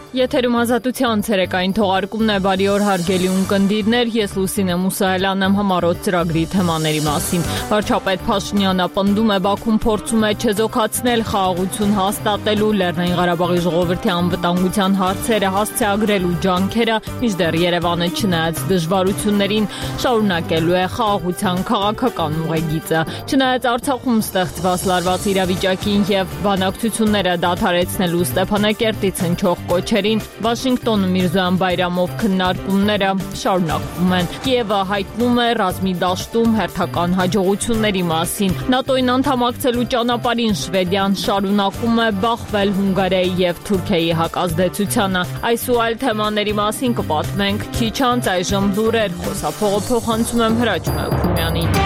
Եթերում ազատության ցերեկային թողարկումն է, բարի օր հարգելի ունկնդիրներ, ես Լուսինե Մուսայելյանն եմ համառոտ ծրագրի թեմաների մասին։ Վարչապետ Փաշինյանը պնդում է Բաքուն փորձում է չեզոքացնել խաղաղություն հաստատելու Լեռնային Ղարաբաղի ժողովրդի անվտանգության հարցերը հասցեագրելու ջանքերը, մինչդեռ Երևանը չնայած դժվարություններին շարունակելու է խաղաղության քաղաքական ուղեգիծը։ Չնայած Արցախում ստեղծված լարված իրավիճակին եւ բանակցությունները դադարեցնելու Ստեփանակերտից հնչող կոչերին Վաշինգտոնում Միրզոյան Բայրամով քննարկումները շարունակվում են։ Կիևը հայտնում է ռազմի դաշտում հերթական հաջողությունների մասին։ ՆԱՏՕ-ին անդամակցելու ճանապարհին Շվեդիան շարունակում է բախվել Հունգարիայի եւ Թուրքիայի հակազդեցությանը։ Այս ու այլ թեմաների մասին կպատմենք քիչ անց, այժմ լուրեր, խոսափողը փոխանցում եմ Հրաչ Մելքումյանին։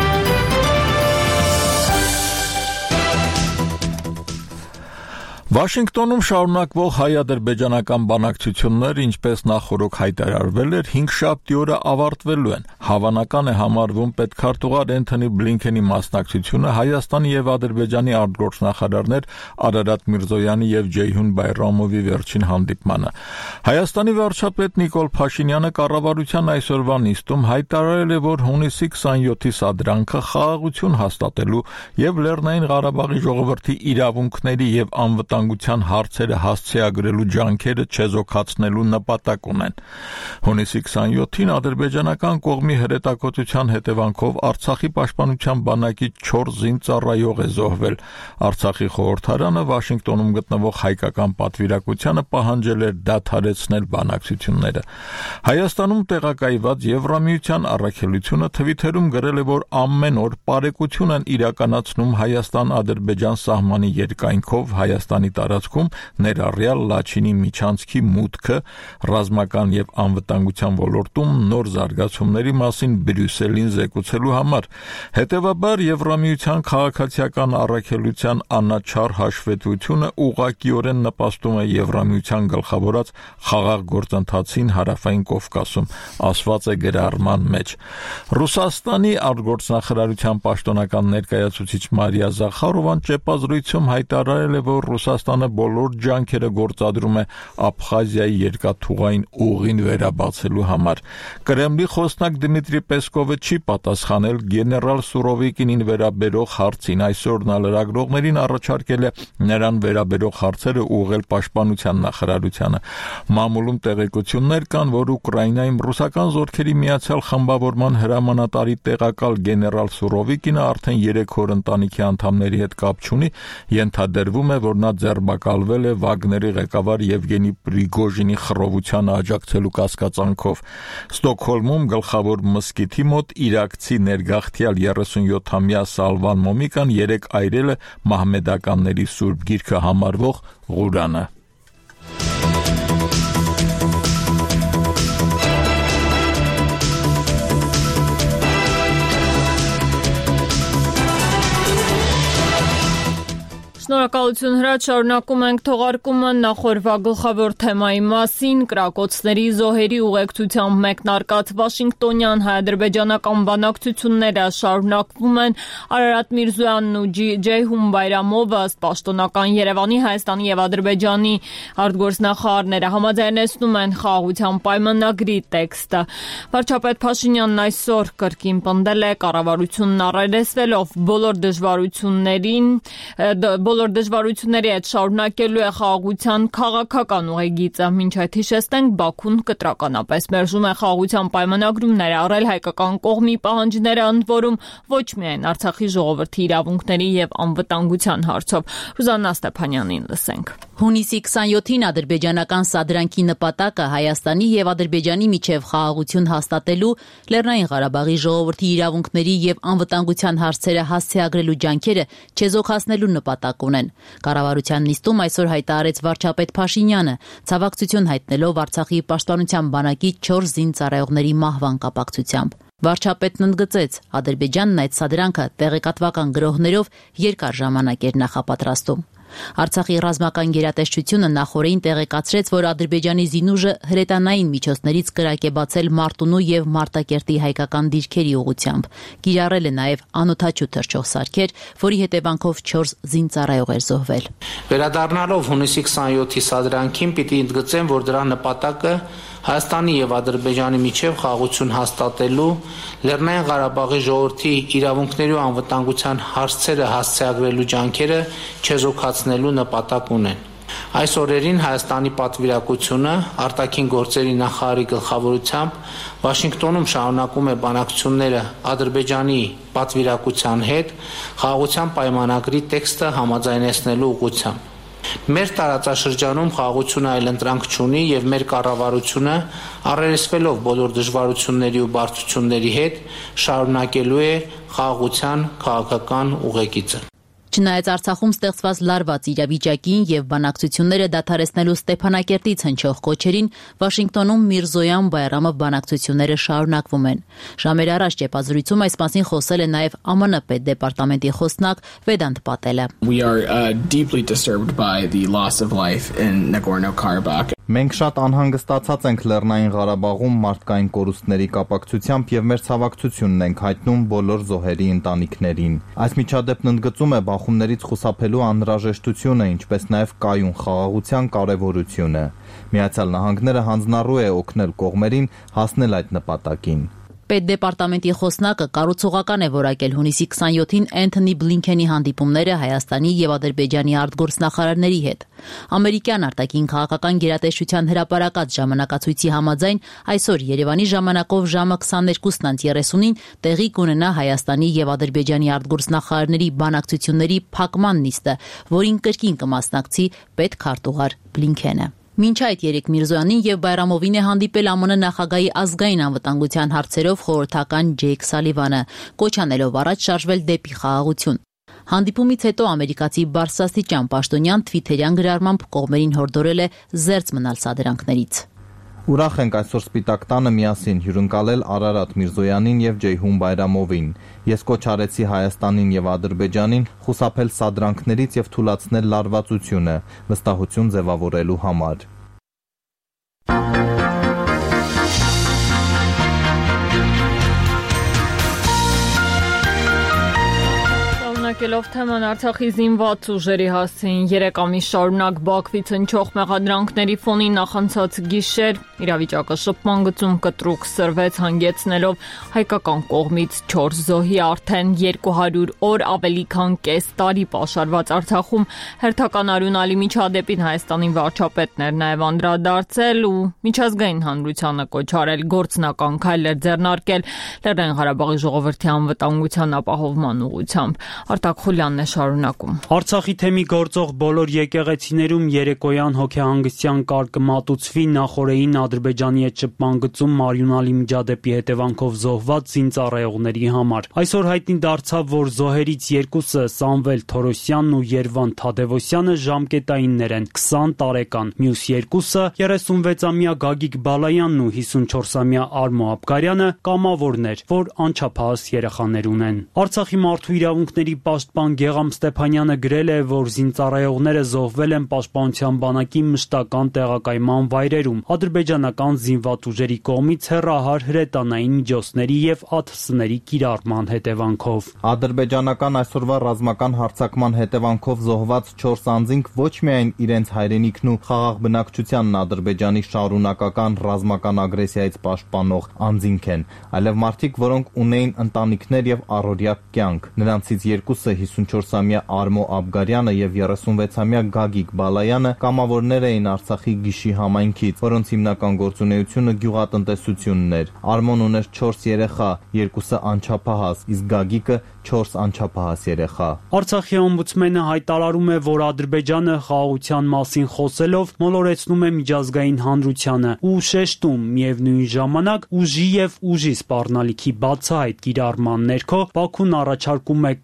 Վաշինգտոնում շարունակվող հայ-ադրբեջանական բանակցություններ, ինչպես նախօրոք հայտարարվել էր, 5-շաբթի օրը ավարտվելու են։ Հավանական է համարվում պետքարտուղար Էնթոնի Բլինքենի մասնակցությունը Հայաստանի եւ Ադրբեջանի արտգործնախարարներ Արարատ Միրզոյանի եւ Ջեյհուն Բայրամովի վերջին հանդիպմանը։ Հայաստանի վարչապետ Նիկոլ Փաշինյանը կառավարության այսօրվա նիստում հայտարարել է, որ հունիսի 27-ի սադրանքը խաղաղություն հաստատելու եւ Լեռնային Ղարաբաղի ժողովրդի իրավունքների եւ անվտանգության հարցերը հասցեագրելու ջանքերը չեզոքացնելու նպատակ ունեն։ Հունիսի 27-ին ադրբեջանական կողմի հրետակոծության հետևանքով Արցախի պաշտպանության բանակի 4 զինծառայող է զոհվել։ Արցախի խորհրդարանը Վաշինգտոնում գտնվող հայկական պատվիրակությանը պահանջել էր դադարեցնել բանակցությունները։ Հայաստանում տեղակայված Եվրամիության առաքելությունը Թվիթերում գրել է, որ ամեն օր պարեկություն են իրականացնում Հայաստան-Ադրբեջան սահմանի երկայնքով Հայաստանի տարածքում ներառյալ Լաչինի միջանցքի մուտքը ռազմական եւ անվտանգության ոլորտում նոր զարգացումների մասին Բրյուսելին զեկուցելու համար։ Հետևաբար Եվրամիության քաղաքացիական առաքելության անաչառ հաշվետվությունը ուղղակիորեն նպաստում է Եվրամիության գլխավորած խաղաղ գործընթացին Հարավային Կովկասում, ասված է գրառման մեջ։ Ռուսաստանի արտգործնախարարության պաշտոնական ներկայացուցիչ Մարիա Զախարովան ճեպազրույցում հայտարարել է, որ Ռուսաստանը բոլոր ջանքերը գործադրում է Աբխազիայի երկաթուղային ուղին վերաբացելու համար։ Կրեմլի խոսնակ Դմիտրի Պեսկովը չի պատասխանել գեներալ Սուրովիկինին վերաբերող հարցին։ Այսօր նա լրագրողներին առաջարկել է նրան վերաբերող հարցերը ուղղել պաշտպանության նախարարությանը։ Մամուլում տեղեկություններ կան, որ Ուկրաինայում ռուսական զորքերի միացյալ խմբավորման հրամանատարի տեղակալ գեներալ Սուրովիկինը արդեն 3 օր ընտանիքի անդամների հետ կապ չունի, ենթադրվում է, որ նա ձերբակալվել է Վագների ղեկավար Եվգենի Պրիգոժինի խռովությանը աջակցելու կասկածանքով։ Ստոկհոլմում գլխավոր մզկիթի մոտ իրաքցի ներգաղթյալ 37-ամյա Սալվան Մոմիկան 3 այրել է մահմեդականների սուրբ գիրքը համարվող Ղուրանը։ Շնորհակալություն Հրաչ, շարունակում ենք թողարկումը նախորդ գլխավոր թեմայի մասին։ Կրակոցների զոհերի ուղեկցությամբ մեկնարկած Վաշինգտոնյան հայ-ադրբեջանական բանակցությունները շարունակվում են։ Արարատ Միրզոյանն ու Ջեյհուն Բայրամովը ըստ պաշտոնական Երևանի, Հայաստանի եւ Ադրբեջանի արտգործնախարարները համաձայնեցնում են խաղաղության պայմանագրի տեքստը։ Վարչապետ Փաշինյանն այսօր կրկին պնդել է կառավարությունն առերեսվելով բոլոր դժվարությունների հետ շարունակելու է խաղաղության քաղաքական ուղեգիծը։ Մինչ այդ հիշեցնենք, Բաքուն կտրականապես մերժում է խաղաղության պայմանագրում ներառել հայկական կողմի պահանջները, ընդ որում ոչ միայն Արցախի ժողովրդի իրավունքների եւ անվտանգության հարցով։ Ռուզաննա Ստեփանյանին լսենք։ Հունիսի 27-ին ադրբեջանական սադրանքի նպատակը Հայաստանի եւ Ադրբեջանի միջև խաղաղություն հաստատելու, Լեռնային Ղարաբաղի ժողովրդի իրավունքների եւ անվտանգության հարցերը հասցեագրելու ջանքերը չեզոքացնելու նպատակ ունեն։ Կառավարության նիստում այսօր հայտարարեց վարչապետ Փաշինյանը, ցավակցություն հայտնելով Արցախի պաշտպանության բանակի 4 զինծառայողների մահվան կապակցությամբ։ Վարչապետն ընդգծեց, Ադրբեջանն այդ սադրանքը տեղեկատվական գրոհներով երկար ժամանակ էր նախապատրաստում։ Արցախի ռազմական գերատեսչությունը նախորդին տեղեկացրեց, որ Ադրբեջանի զինուժը հրետանային միջոցներից կրակ է բացել Մարտունու եւ Մարտակերտի հայկական դիրքերի ուղղությամբ։ Կիրառել է նաեւ անօդաչու թռչող սարքեր, որի հետևանքով 4 զինծառայող էր զոհվել։ Վերադառնալով հունիսի 27-ի սադրանքին պիտի ընդգծեմ, որ դրա նպատակը Հայաստանի եւ Ադրբեջանի միջև խաղաղություն հաստատելու, Լեռնային Ղարաբաղի ժողովրդի իրավունքների ու անվտանգության հարցերը հասցեագրելու ջանքերը չեզոքացնելու նպատակ ունեն։ Այս օրերին Հայաստանի պատվիրակությունը արտաքին գործերի նախարարի գլխավորությամբ Վաշինգտոնում շարունակում է բանակցությունները Ադրբեջանի պատվիրակության հետ խաղաղության պայմանագրի տեքստը համաձայնեցնելու ուղղությամբ։ Մեր տարածաշրջանում խաղաղությունը այլընտրանք չունի եւ մեր կառավարությունը առերեսվելով բոլոր դժվարությունների ու բարդությունների հետ շարունակելու է խաղաղության քաղաքական ուղեկիցը։ Չնայած Արցախում ստեղծված լարված իրավիճակին եւ բանակցությունները դադարեցնելու Ստեփանակերտից հնչող կոչերին Վաշինգտոնում Միրզոյան Բայրամով բանակցությունները շարունակվում են։ Ժամեր առաջ ճեպազրույցում այս մասին խոսել է նաեւ ԱՄՆ պետդեպարտամենտի խոսնակ Վեդանտ Պատելը։ We are deeply disturbed by the loss of life in Nagorno-Karabakh. Մենք շատ անհանգստացած ենք Լեռնային Ղարաբաղում մարդկային կորուստների կապակցությամբ եւ մեր ցավակցությունն ենք հայտնում բոլոր զոհերի ընտանիքներին։ Այս միջադեպն ընդգծում է բախումներից խուսափելու անհրաժեշտությունը, ինչպես նաեւ կայուն խաղաղության կարեւորությունը։ Միացյալ Նահանգները հանձնառու է օգնել կողմերին հասնել այդ նպատակին։ Պետդեպարտամենտի խոսնակը կառուցողական է որակել հունիսի 27-ին Էնթոնի Բլինքենի հանդիպումները Հայաստանի եւ Ադրբեջանի արտգործնախարարների հետ։ Ամերիկյան արտաքին քաղաքական գերատեսչության հրապարակած ժամանակացույցի համաձայն այսօր Երևանի ժամանակով ժամը 22:30-ին տեղի կունենա Հայաստանի եւ Ադրբեջանի արտգործնախարարների բանակցությունների փակման նիստը, որին կրկին կմասնակցի պետքարտուղար Բլինքենը։ Մինչ այդ երեք Միրզոյանին եւ Բայրամովին է հանդիպել ԱՄՆ նախագահի ազգային անվտանգության հարցերով խորհրդական Ջեյք Սալիվանը, կոչ անելով առաջ շարժվել դեպի խաղաղություն։ Հանդիպումից հետո ամերիկացի բարձրաստիճան պաշտոնյան Թվիթերյան գրառմամբ կողմերին հորդորել է զերծ մնալ սադրանքներից։ Ուրախ ենք այսօր Սպիտակ տանը միասին հյուրընկալել Արարատ Միրզոյանին եւ Ջեյհուն Բայրամովին։ Ես կոչ արեցի Հայաստանին եւ Ադրբեջանին խուսափել սադրանքներից եւ թուլացնել լարվածությունը, վստահություն ձևավորելու համար։ Շարունակելով թեման Արցախի զինված ուժերի հասցեին 3 ամիս շարունակ Բաքվից հնչող մեղադրանքների ֆոնին նախանցած գիշեր իրավիճակը շփման գծում կտրուկ սրվեց, հանգեցնելով հայկական կողմից 4 զոհի արդեն 200 օր ավելի քան կես տարի պաշարված Արցախում հերթական արյունալի միջադեպին Հայաստանի վարչապետն էր նաև անդրադարձել ու միջազգային հանրությանը կոչ արել գործնական քայլեր ձեռնարկել Լեռնային Ղարաբաղի ժողովրդի անվտանգության ապահովման ուղղությամբ։ Արտակ Խուլյանն է շարունակում։ Արցախի թեմի գործող բոլոր եկեղեցիներում երեկոյան հոգեհանգստյան կարգը մատուցվի նախորդին Ադրբեջանի հետ շփման գծում արյունալի միջադեպի հետևանքով զոհված զինծառայողների համար։ Այսօր հայտնի դարձավ, որ զոհերից երկուսը Սամվել Թորոսյանն ու Երվան Թադևոսյանը ժամկետայիններ են, 20 տարեկան, մյուս երկուսը 36-ամյա Գագիկ Բալայանն ու 54-ամյա Արմո Աբգարյանը կամավորներ, որ անչափահաս երեխաներ ունեն։ Արցախի մարդու իրավունքների պաշտպան Գեգամ Ստեփանյանը գրել է, որ զինծառայողները զոհվել են Պաշտպանության բանակի մշտական տեղակայման վայրերում ադրբեջանական զինված ուժերի կողմից հեռահար հրետանային միջոցների եւ ԱԹՍ-ների կիրառման հետևանքով։ Ադրբեջանական այսօրվա ռազմական հարձակման հետևանքով զոհված 4 անձինք ոչ միայն իրենց հայրենիքն ու խաղաղ բնակչությանն Ադրբեջանի շարունակական ռազմական ագրեսիայից պաշտպանող անձինք են, այլև մարդիկ, որոնք ունեին ընտանիքներ եւ առօրյա կյանք։ Նրանցից երկուսը 54-ամյա Արմո Աբգարյանը եւ 36-ամյա Գագիկ Բալայանը կամավորներ էին Արցախի Գիշի համայնքից, որոնց հիմնական գործունեությունը գյուղատնտեսությունն էր։ Արմոն ուներ 4 երեխա, երկուսը անչափահաս, իսկ Գագիկը 4 անչափահաս երեխա։ Արցախի օմբուդսմենը հայտարարում է, որ Ադրբեջանը խաղաղության մասին խոսելով մոլորեցնում է միջազգային հանրությանը ու շեշտում միևնույն ժամանակ ուժի եւ ուժի սպառնալիքի բացահայտ կիրառման ներքո Բաքուն առաջարկում է կամ բռնել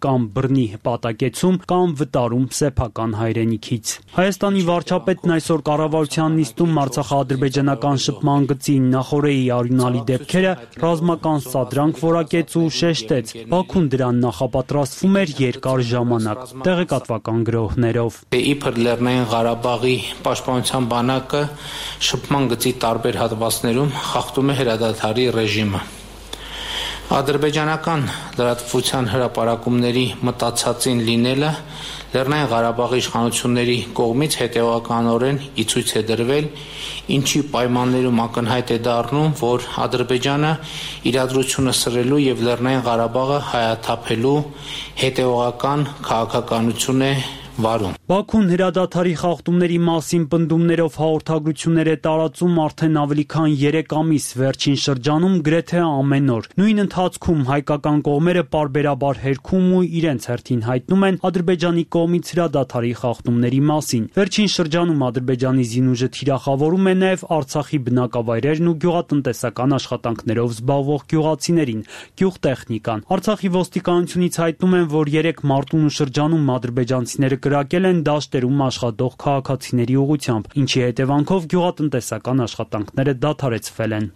բռնի հպատակեցում կամ վտարում սեփական հայրենիքից։ Հայաստանի վարչապետն այսօր կառավարության նիստում արցախա-ադրբեջանական շփման գծի նախօրեի արյունալի դեպքերը ռազմական սադրանք որակեց ու շեշտեց. Բաքուն դրան նախապատրաստվում էր երկար ժամանակ, տեղեկատվական գրոհներով։ Իբր Լեռնային Ղարաբաղի պաշտպանության բանակը շփման գծի տարբեր հատվածներում խախտում է հրադադարի ռեժիմը։ Ադրբեջանական լրատվության հրապարակումների մտածածին լինելը Լեռնային Ղարաբաղի իշխանությունների կողմից հետևականորեն ի ցույց է դրվել, ինչի պայմաններում ակնհայտ է դառնում, որ Ադրբեջանը իրադրությունը սրելու եւ Լեռնային Ղարաբաղը հայաթափելու հետևողական քաղաքականություն է վարում։ Բաքուն հրադադարի խախտումների մասին պնդումներով հաղորդագրություններ է տարածում արդեն ավելի քան 3 ամիս, վերջին շրջանում գրեթե ամեն օր։ Նույն ընթացքում հայկական կողմերը պարբերաբար հերքում ու իրենց հերթին հայտնում են Ադրբեջանի կողմից հրադադարի խախտումների մասին։ Վերջին շրջանում Ադրբեջանի զինուժը թիրախավորում է նաև Արցախի բնակավայրերն ու գյուղատնտեսական աշխատանքներով զբաղվող գյուղացիներին, գյուղտեխնիկան։ Արցախի ոստիկանությունից հայտնում են, որ 3 մարտունու շրջանում ադրբեջանցիները կրակել են դաշտերում աշխատող քաղաքացիների ուղղությամբ, ինչի հետևանքով գյուղատնտեսական աշխատանքները դադարեցվել են։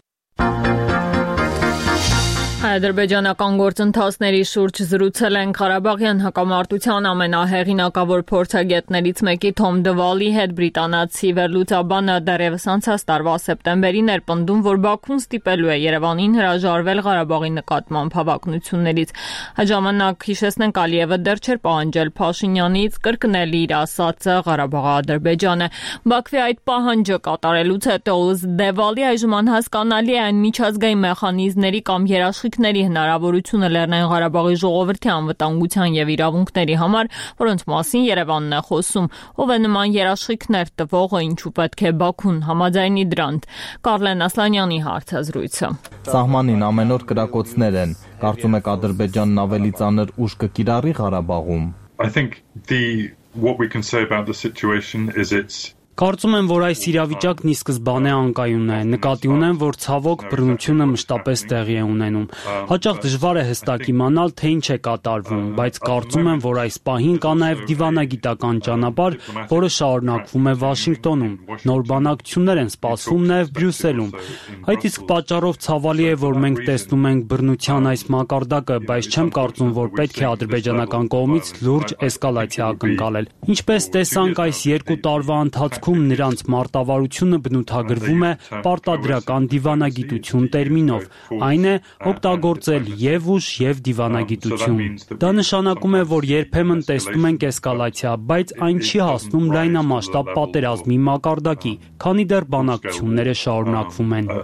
Ադրբեջանական գործընթացների շուրջ զրուցել են Ղարաբաղյան հակամարտության ամենահեղինակավոր փորձագետներից մեկի Թոմ Դվալի հետ բրիտանացի վերլուծաբանը դեռևս անցած տարվա սեպտեմբերին էր պնդում, որ Բաքուն ստիպելու է Երևանին հրաժարվել Ղարաբաղի նկատմամբ հավակնություններից։ Այդ ժամանակ հիշեցնենք Ալիևը դեռ չէր պահանջել Փաշինյանից կրկնել իր ասածը Ղարաբաղը Ադրբեջան է։ Բաքվի այդ պահանջը կատարելուց հետո Դևալի այժմ անհասկանալի է այն միջազգային մեխանիզմների կամ երաշխիքների հնարավորությունը Լեռնային Ղարաբաղի ժողովրդի անվտանգության եւ իրավունքների համար, որոնց մասին Երևանն է խոսում, ով է նման երաշխիքներ տվողը, ինչու պետք է Բաքուն համաձայնի դրան։ Կարլեն Ասլանյանի հարցազրույցը։ Սահմանին ամեն օր կրակոցներ են։ Կարծում եք Ադրբեջանն ավելի ծանր ուժ կկիրառի Ղարաբաղում։ I think what we can say about the situation is it's Կարծում եմ, որ այս իրավիճակն ի սկզբանե անկայուն է, նկատի ունեմ, որ ցավոք բռնությունը մշտապես տեղի է ունենում։ Հաճախ դժվար է հստակ իմանալ, թե ինչ է կատարվում, բայց կարծում եմ, որ այս պահին կա նաև դիվանագիտական ճանապարհ, որը շարունակվում է Վաշինգտոնում։ Նոր բանակցություններ են սպասվում նաև Բրյուսելում։ Այդ իսկ պատճառով ցավալի է, որ մենք տեսնում ենք բռնության այս մակարդակը, բայց չեմ կարծում, որ պետք է ադրբեջանական կողմից լուրջ էսկալացիա ակնկալել։ Ինչպես տեսանք այս 2 տարվա ընթացքում նրանց մարտավարությունը բնութագրվում է պարտադրական դիվանագիտություն տերմինով, այն է օգտագործել եւ ուժ եւ դիվանագիտություն։ Դա նշանակում է, որ երբեմն տեսնում ենք էսկալացիա, բայց այն չի հասնում լայնամասշտաբ պատերազմի մակարդակի, քանի դեռ բանակցությունները շարունակվում են։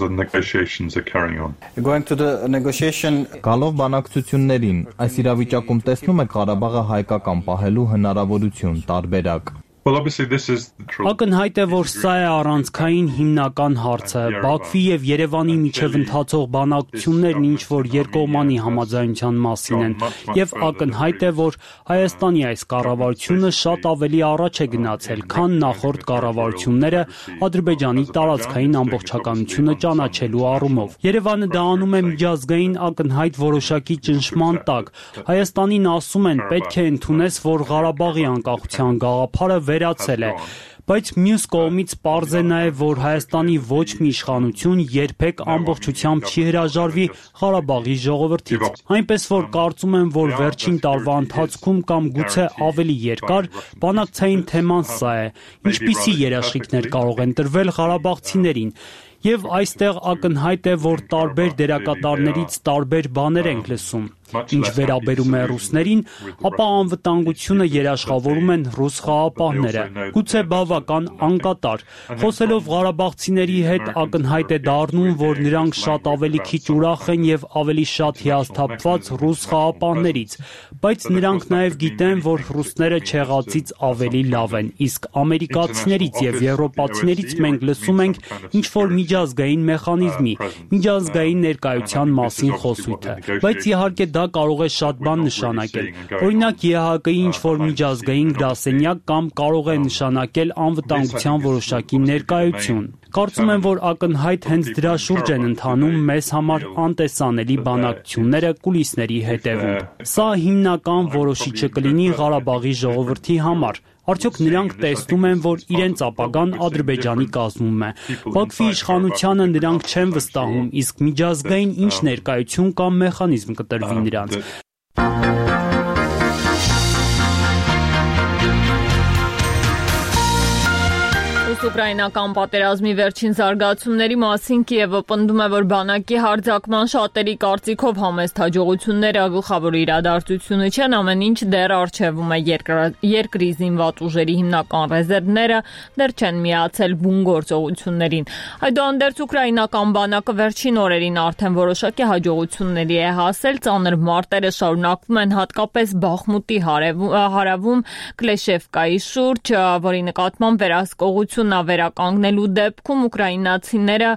Գալով բանակցություններին, այս իրավիճակում տեսնում եք Ղարաբաղը հայկական պահելու հնարավորություն տարբերակ։ Ակնհայտ է, որ սա է առանցքային հիմնական հարցը։ Բաքվի եւ Երևանի միջև ընթացող բանակցություններն ինչ որ երկկողմանի համաձայնության մասին են, եւ ակնհայտ է, որ Հայաստանի այս կառավարությունը շատ ավելի առաջ է գնացել, քան նախորդ կառավարությունները Ադրբեջանի տարածքային ամբողջականությունը ճանաչելու առումով։ Երևանը դա անում է միջազգային ակնհայտ որոշակի ճնշման տակ։ Հայաստանին ասում են, պետք է ընդունես, որ Ղարաբաղի անկախության գաղափարը վերացել է, բայց մյուս կողմից պարզ է նաև, որ Հայաստանի ոչ մի իշխանություն երբեք ամբողջությամբ չի հրաժարվի Ղարաբաղի ժողովրդից։ Այնպես որ կարծում եմ, որ վերջին տարվա ընթացքում կամ գուցե ավելի երկար բանակցային թեման սա է, ինչպիսի երաշխիքներ կարող են տրվել ղարաբաղցիներին։ Եվ այստեղ ակնհայտ է, որ տարբեր դերակատարներից տարբեր բաներ ենք լսում։ Ինչ վերաբերում է ռուսներին, ապա անվտանգությունը երաշխավորում են ռուս խաղապահները, գուցե բավական անկատար։ Խոսելով ղարաբաղցիների հետ ակնհայտ է դառնում, որ նրանք շատ ավելի քիչ ուրախ են եւ ավելի շատ հիասթափված ռուս խաղապահներից, բայց նրանք նաեւ գիտեն, որ ռուսները չեղածից ավելի լավ են, իսկ ամերիկացիներից եւ եվրոպացիներից մենք լսում ենք ինչ որ միջազգային մեխանիզմի, միջազգային ներկայության մասին խոսույթը, բայց իհարկե դա կարող է շատ բան նշանակել։ Օրինակ ԵՀԿ-ի ինչ-որ միջազգային գրասենյակ կամ կարող է նշանակել անվտանգության որոշակի ներկայություն։ Կարծում եմ, որ ակնհայտ հենց դրա շուրջ են ընթանում մեզ համար անտեսանելի բանակցությունները կուլիսների հետևում։ Սա հիմնական որոշիչը կլինի Ղարաբաղի ժողովրդի համար։ Արդյոք նրանք տեսնում են, որ իրենց ապագան Ադրբեջանի կազմում է։ Բաքվի իշխանությանը նրանք չեն վստահում, իսկ միջազգային ինչ ներկայություն կամ մեխանիզմ կտրվի նրանց։ Ուկրաինական պատերազմի վերջին զարգացումների մասին Կիևը պնդում է, որ բանակի հարձակման շատերի կարծիքով համեստ հաջողությունները գլխավոր իրադարձությունը չեն, ամեն ինչ դեռ առջևում է, երկրի զինված ուժերի հիմնական ռեզերվները դեռ չեն միացել բուն գործողություններին։ Այդուհանդերձ ուկրաինական բանակը վերջին օրերին արդեն որոշակի հաջողությունների է հասել, ծանր մարտերը շարունակվում են հատկապես Բախմուտի հարավում Կլեշևկայի շուրջ, որի նկատմամբ վերահսկողություն վերականգնելու դեպքում ուկրաինացիները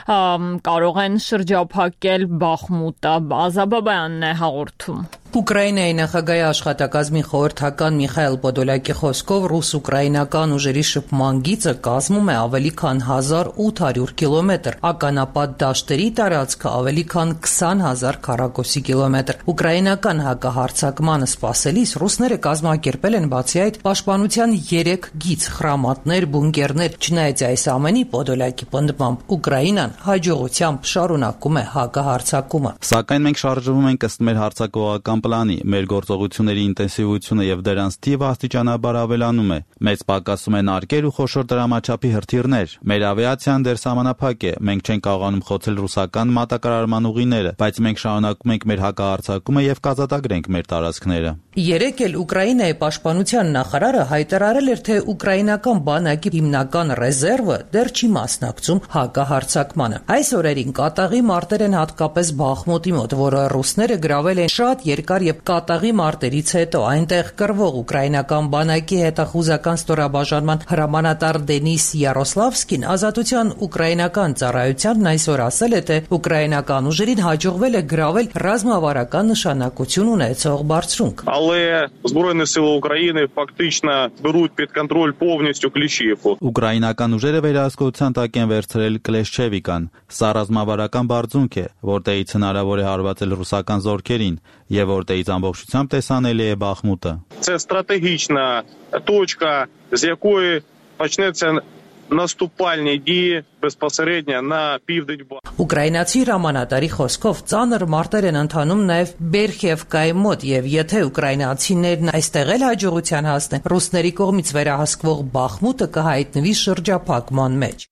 կարող են շրջափակել Բախմուտը։ Ազաբաբյանն է հաղորդում։ Ուկրաինայի նախագահի աշխատակազմի խորհրդական Միխայել Պոդոլյակի խոսքով ռուս-ուկրաինական ուժերի շփման գիծը կազմում է ավելի քան 1800 կիլոմետր, ականապատ դաշտերի տարածքը ավելի քան 20,000 քառակուսի կիլոմետր։ Ուկրաինական հակահարձակմանը սպասելիս ռուսները կազմակերպել են բացի այդ պաշտպանության 3 գիծ՝ խրամատներ, բունկերներ։ Չնայած այս ամենի, Պոդոլյակի պնդմամբ Ուկրաինան հաջողությամբ շարունակում է հակահարձակումը։ Սակայն մենք շարժվում ենք ըստ մեր հարձակողական պլանի, մեր գործողությունների ինտենսիվությունը եւ դրանց թիվը աստիճանաբար ավելանում է։ Մեծ պակասում են արկեր ու խոշոր դրամաչափի հրթիռներ։ Մեր ավիացիան դեռ սահմանափակ է։ Մենք չենք կարողանում խոցել ռուսական մատակարարման ուղիները, բայց մենք շարունակում ենք մեր հակահարձակումը եւ կազատագրենք մեր տարածքները։ Երեկ էլ Ուկրաինայի պաշտպանության նախարարը հայտարարել էր, թե ուկրաինական բանակի հիմնական ռեզերվը դեռ չի մասնակցում հակահարձակմանը։ Այս օրերին կատաղի մարտեր են հատկապես Բախմուտի մոտ, որը ռուսները գրավել են շատ երկար եւ կատաղի մարտերից հետո այնտեղ կռվող ուկրաինական բանակի հետախուզական ստորաբաժանման հրամանատար Դենիս Յարոսլավսկին ազատության ուկրաինական ծառայությանն այսօր ասել է, թե ուկրաինական ուժերին հաջողվել է գրավել ռազմավարական նշանակություն ունեցող բարձրունք։ Але Збройні сили України фактично беруть під контроль повністю Кліщівку. Ուկրաինական ուժերը վերահսկողության տակ են վերցրել Կլեշչևիկան։ Սա ռազմավարական բարձունք է, որտեղից հնարավոր է հարվածել ռուսական զորքերին եւ որտեղից ամբողջությամբ տեսանելի է Բախմուտը։ Це стратегічна точка, з якої почнеться наступальні дії безпосередньо на південь. Ուկրաինացի հրամանատարի խոսքով ծանր մարտեր են ընթանում նաև Բերխևկայի մոտ եւ եթե ուկրաինացիներն այստեղ էլ հաջողության հասնեն, ռուսների կողմից վերահսկվող Բախմուտը կհայտնվի շրջափակման մեջ։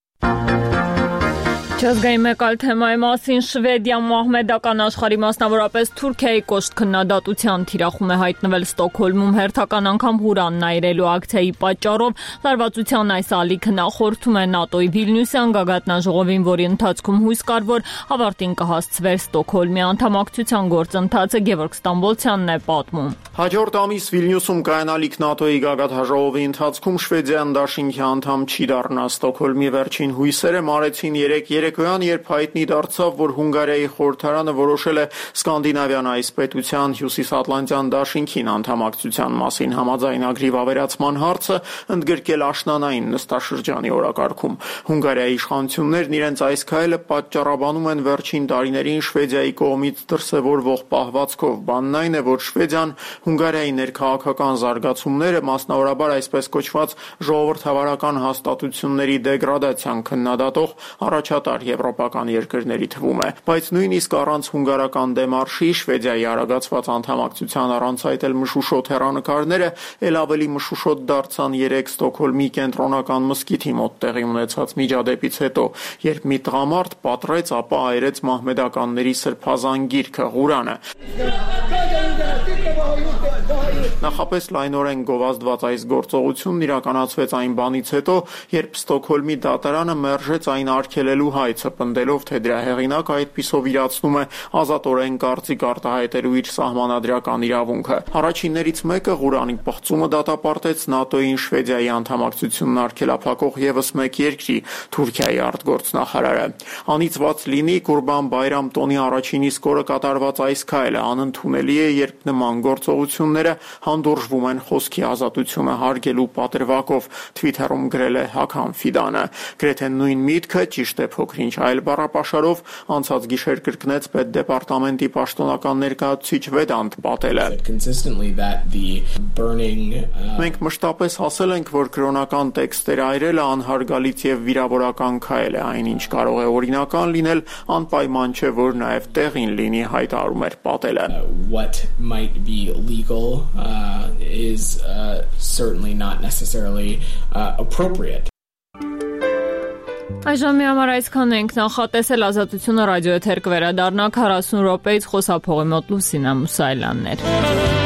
Չազգային մեկ այլ թեմայի մասին Շվեդիան մահմեդական աշխարհի մասնավորապես Թուրքիայի կոշտ քննադատության թիրախում է հայտնվել Ստոկհոլմում հերթական անգամ Ղուրանն այրելու ակցիայի պատճառով լարվածության այս ալիքը նախորդում է ՆԱՏՕ-ի Վիլնյուսյան գագաթնաժողովին, որի ընթացքում հույս կար, որ ավարտին կհասցվեր Ստոկհոլմի անդամակցության գործընթացը։ Գևորգ Ստամբոլցյանն է պատմում։ Հաջորդ ամիս Վիլնյուսում կայանալիք ՆԱՏՕ-ի գագաթնաժողովի ընթացքում Շվեդիան դաշինքի անդամ չի դառնա։ Ստոկհոլմի վերջին հույսերը մարեցին երեկոյան, երբ հայտնի դարձավ, որ Հունգարիայի խորհրդարանը որոշել է Սկանդինավյան այս պետության հյուսիսատլանտյան դաշինքին անդամակցության մասին համաձայնագրի վավերացման հարցը ընդգրկել աշնանային նստաշրջանի օրակարգում։ Հունգարիայի իշխանություններն իրենց այս քայլը պատճառաբանում են վերջին տարիներին Շվեդիայի կողմից դրսևորվող պահվածքով։ Բանն այն է, որ Շվեդիան Հունգարիայի ներքաղաքական զարգացումները, մասնավորաբար այսպես կոչված ժողովրդավարական հաստատությունների դեգրադացիան քննադատող առաջատար եվրոպական երկրների թվում է, բայց նույնիսկ առանց հունգարական դեմարշի Շվեդիայի արագացված անդամակցության առանց այդ էլ մշուշոտ հեռանկարները էլ ավելի մշուշոտ դարձան 3 Ստոկհոլմի կենտրոնական մզկիթի մոտ տեղի ունեցած միջադեպից հետո, երբ մի տղամարդ պատռեց, ապա այրեց մահմեդականների սրբազան գիրքը Ղուրանը։ Նախապես լայնորեն գովազդված այս գործողությունն իրականացվեց այն բանից հետո, երբ Ստոկհոլմի դատարանը մերժեց այն արգելելու հայցը, պնդելով, թե դրա հեղինակը այդպիսով իրացնում է ազատորեն կարծիք արտահայտելու իր սահմանադրական իրավունքը։ Առաջիններից մեկը Ղուրանի պղծումը դատապարտեց ՆԱՏՕ-ին Շվեդիայի անդամակցությունն արգելափակող եւս մեկ երկրի՝ Թուրքիայի արտգործնախարարը։ Անիծված լինի Կուրբան Բայրամ տոնի առաջին իսկ օրը կատարված այս քայլը անընդունելի է, երբ նման գործողությունները հանդուրժվում են խոսքի ազատությունը հարգելու պատրվակով, Twitter-ում գրել է Հաքան Ֆիդանը։ Գրեթե նույն միտքը, ճիշտ է փոքր-ինչ այլ բառապաշարով, անցած գիշեր կրկնեց Պետդեպարտամենտի պաշտոնական ներկայացուցիչ Վեդանտ Պատելը։ Մենք մշտապես ասել ենք, որ կրոնական տեքստեր այրելը անհարգալից եւ վիրավորական քայլ է, այնինչ կարող է օրինական լինել, անպայման չէ, որ նաեւ տեղին լինի, հայտարարում էր Պատելը։ What might be legal is certainly not necessarily appropriate. Այժմ համար այսքան ենք նախատեսել Ազատությունը ռադիոեթեր կվերադառնա 40 րոպեից խոսափողի մոտ Լուսինա Մուսայելյանն էր։